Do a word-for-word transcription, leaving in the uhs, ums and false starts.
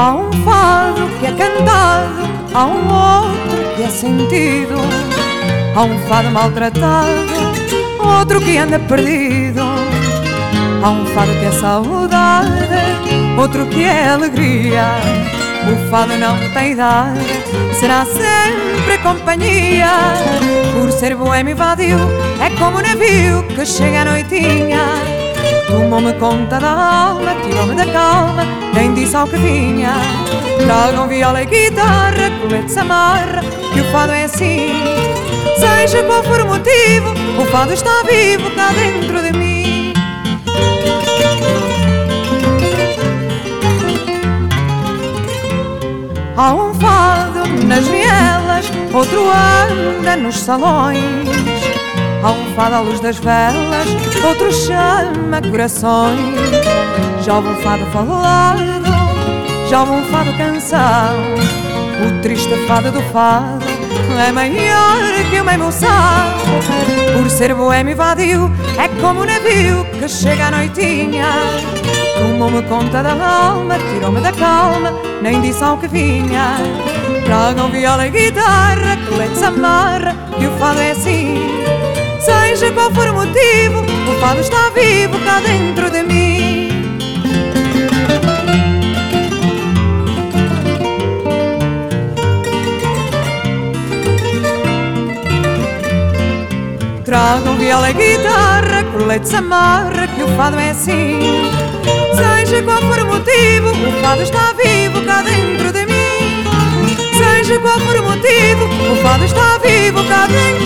Há um fado que é cantado, há um outro que é sentido. Há um fado maltratado, outro que anda perdido. Há um fado que é saudade, outro que é alegria. O fado não tem idade, será sempre companhia. Por ser boêmio e vadio, é como um navio que chega à noitinha. Tomou-me conta da alma, tirou-me da calma, nem disse ao que vinha. Tragam viola e guitarra, colete se amarra, que o fado é assim. Seja qual for o motivo, o fado está vivo cá dentro de mim. Há um fado nas vielas, outro anda nos salões. Há um fado à luz das velas, outro chama corações. Já houve um fado falado, já houve um fado canção. O triste fado do fado é maior que uma emoção. Por ser boêmio e vadio, é como um navio que chega à noitinha. Tomou-me conta da alma, tirou-me da calma, nem disse ao que vinha. Tragam viola e guitarra, colete se amarra, que o fado é assim. Seja qual for o motivo, o fado está vivo cá dentro de mim. Tragam viola e guitarra, colete se amarra, que o fado é assim. Seja qual for o motivo, o fado está vivo cá dentro de mim. Seja qual for o motivo, o fado está vivo cá dentro de mim.